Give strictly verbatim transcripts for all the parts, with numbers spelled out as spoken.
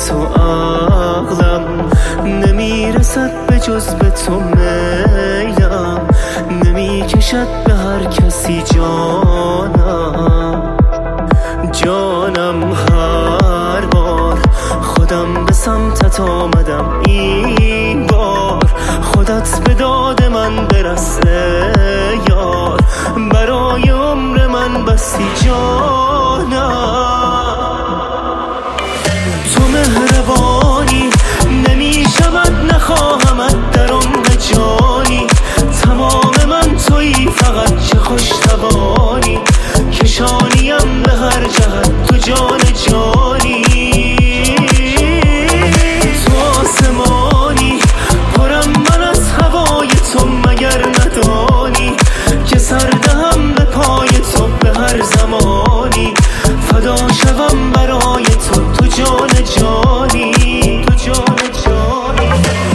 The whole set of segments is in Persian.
تو عقلم نمیرسد به جز به تو میلم نمیکشد به هر کسی جانم جانم هر بار خودم به سمتت آمدم این بار خودت به داد من برسه یار برای عمر من بسی جانم تو مهربانی نمیشود نخواهمت در عمق جانی تمام من تویی فقط چه خوش توانی کشانیم به هر جهت تو جان جانی تو آسمانی پرم من از هوای تو مگر ندانی که سر دهم به پای تو به هر زمانی فدا شوم برای تو تو جان جانی تو جان جانی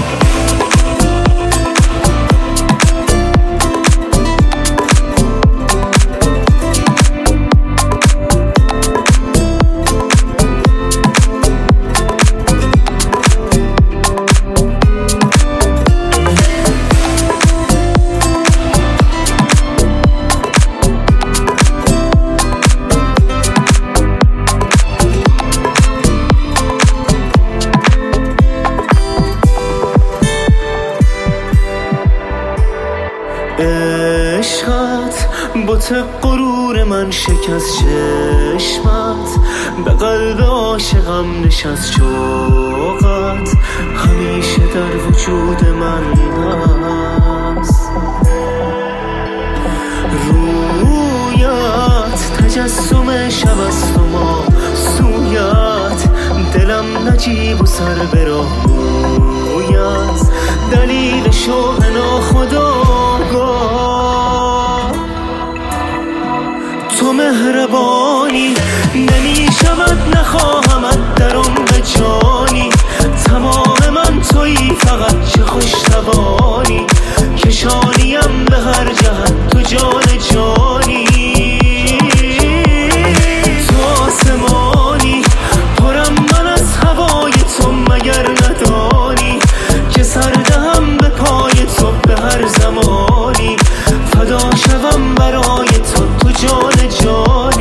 عشقت بت غرور من شکست چشمت به قلب عاشقم نشست شوقت همیشه در وجود من هست رویت تجسم شب است و ما سویت دلم نجیب و سر به راه رویت دلیل شوق ناخودآگاه تو مهربانی نمیشود نخواهمت در عمق جانی تمام من تویی فقط چه خوش توانی کشانیم به هر جهت تو جان جانی تو آسمانی پرم من از هوای تو مگر ندانی که سر دهم به پای تو به هر زمانی فدا شوم برای تو تو جان جانی